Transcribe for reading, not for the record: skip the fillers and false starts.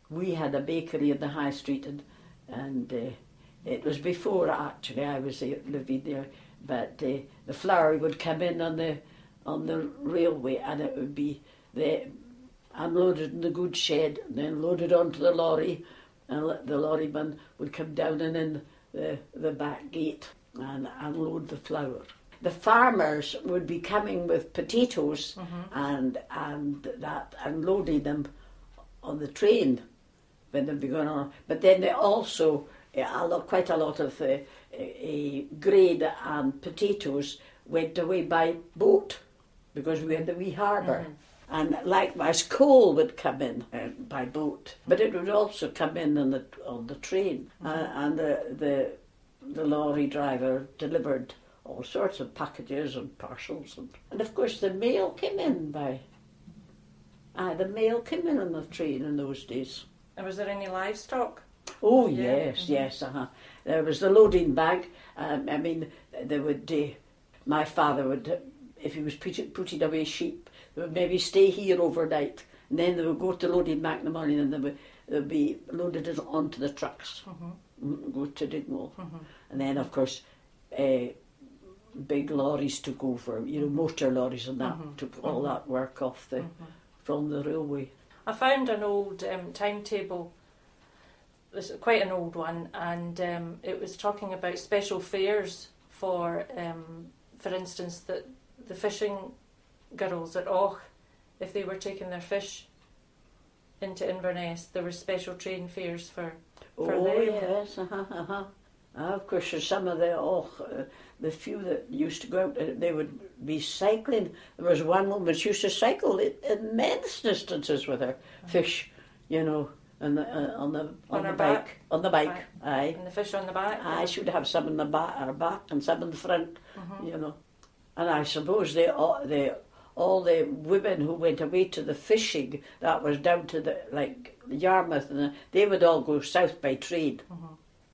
we had a bakery in the high street, and it was before actually I was living there. But the flour would come in on the railway, and it would be unloaded in the goods shed, and then loaded onto the lorry, and the lorryman would come down and in the back gate and unload the flour. The farmers would be coming with potatoes and loading them on the train when they'd be going on. But then they also, quite a lot of grain and potatoes went away by boat because we had the wee harbour. And likewise, coal would come in by boat, but it would also come in on the train. And the lorry driver delivered all sorts of packages and parcels, and of course the mail came in on the train in those days. And was there any livestock? Oh yes, yes. There was the loading bag. They would. My father would, if he was putting away sheep, they would maybe stay here overnight, and then they would go to the loading bag in the morning, and they would be loaded onto the trucks, go to Dingwall, and then of course. Big lorries took over, motor lorries and that took all that work off from the railway. I found an old timetable, this is quite an old one, and it was talking about special fares for instance, that the fishing girls at Och, if they were taking their fish into Inverness, there were special train fares for them. Oh yes, of course, some of the few that used to go out, they would be cycling. There was one woman who used to cycle immense distances with her fish, on the bike. On the bike, aye. And the fish on the back? I should have some in the back and some in the front, And I suppose all the women who went away to the fishing, that was down to Yarmouth, and they would all go south by train.